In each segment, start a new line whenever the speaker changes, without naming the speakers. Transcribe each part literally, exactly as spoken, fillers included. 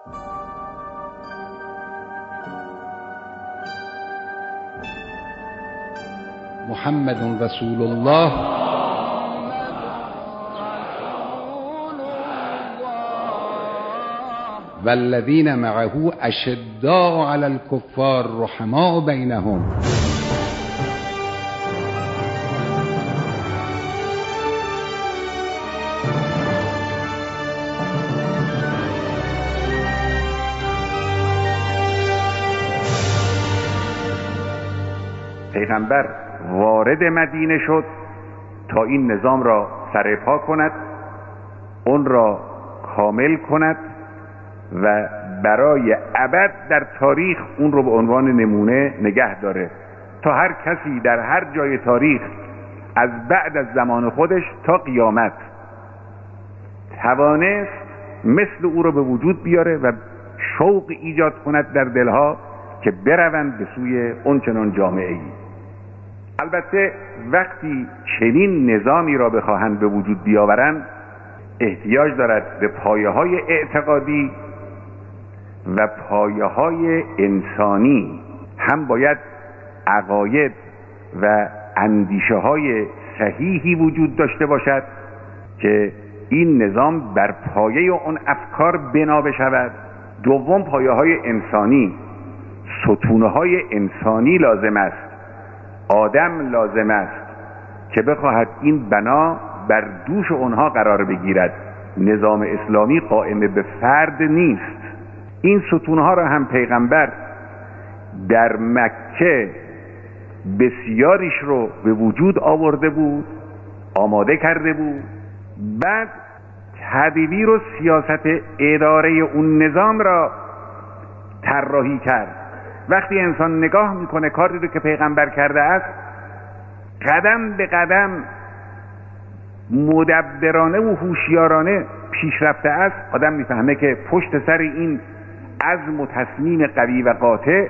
محمد رسول الله والذین معه اشداء علی الکفار رحماء بینهم.
پیغمبر وارد مدینه شد تا این نظام را سرپا کند، اون را کامل کند و برای ابد در تاریخ اون رو به عنوان نمونه نگه داره تا هر کسی در هر جای تاریخ از بعد از زمان خودش تا قیامت توانست مثل او رو به وجود بیاره و شوق ایجاد کند در دلها که بروند به سوی اون چنان جامعه ای. البته وقتی چنین نظامی را بخواهند به وجود بیاورند احتیاج دارد به پایه های اعتقادی و پایه های انسانی. هم باید عقاید و اندیشه های صحیحی وجود داشته باشد که این نظام بر پایه اون افکار بنا بشود. دوم پایه های انسانی، ستونه های انسانی لازم است، آدم لازم است که بخواهد این بنا بر دوش اونها قرار بگیرد. نظام اسلامی قائم به فرد نیست. این ستونها را هم پیغمبر در مکه بسیاریش رو به وجود آورده بود، آماده کرده بود. بعد تدبیر و سیاست اداره اون نظام را طراحی کرد. وقتی انسان نگاه میکنه کاری رو که پیغمبر کرده است، قدم به قدم مدبرانه و هوشیارانه پیش رفته است، آدم میفهمه که پشت سر این عزم و تصمیم قوی و قاطع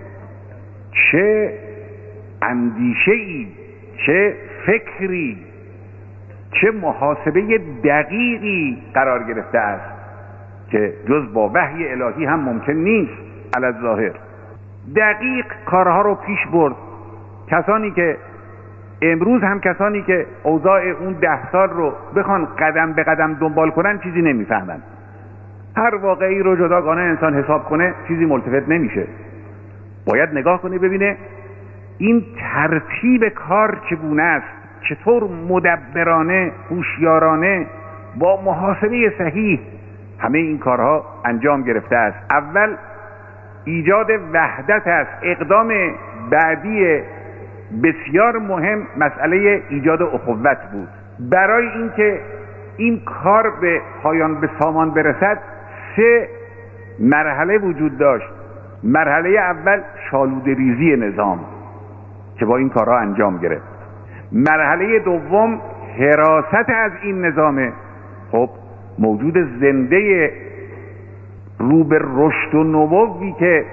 چه اندیشه‌ای، چه فکری، چه محاسبه دقیقی قرار گرفته است که جز با وحی الهی هم ممکن نیست. علی الظاهر دقیق کارها رو پیش برد. کسانی که امروز هم کسانی که اوضاع اون ده سال رو بخوان قدم به قدم دنبال کنن چیزی نمیفهمن. هر واقعی رو جداگانه انسان حساب کنه چیزی ملتفت نمیشه. باید نگاه کنه ببینه این ترتیب کار چگونه است، چطور مدبرانه، هوشیارانه، با محاسبه صحیح همه این کارها انجام گرفته است. اول ایجاد وحدت است. اقدام بعدی بسیار مهم مسئله ایجاد اخوت بود. برای اینکه این کار به پایان به سامان برسد سه مرحله وجود داشت. مرحله اول شالوده ریزی نظام که با این کارها انجام گرفت. مرحله دوم حراست از این نظام. خب موجود زنده رو به رشد و نموی که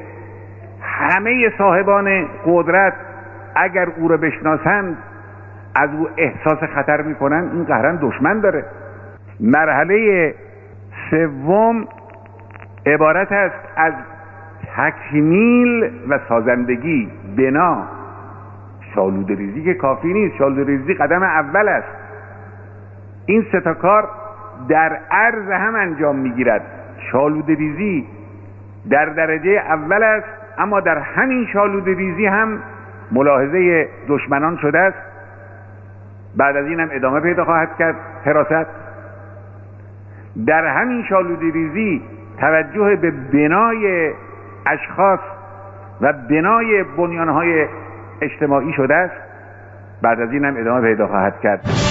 همه صاحبان قدرت اگر او را بشناسند از او احساس خطر میکنن، این قهرن دشمن داره. مرحله سوم عبارت است از تکمیل و سازندگی بنا. شالوده ریزی که کافی نیست، شالوده ریزی قدم اول است. این سه تا کار در عرض هم انجام میگیرد. شالوده ریزی در درجه اول است، اما در همین شالوده ریزی هم ملاحظه دشمنان شده است. بعد از این هم ادامه پیدا خواهد کرد حراست. در همین شالوده ریزی توجه به بنای اشخاص و بنای بنیانهای اجتماعی شده است. بعد از این هم ادامه پیدا خواهد کرد.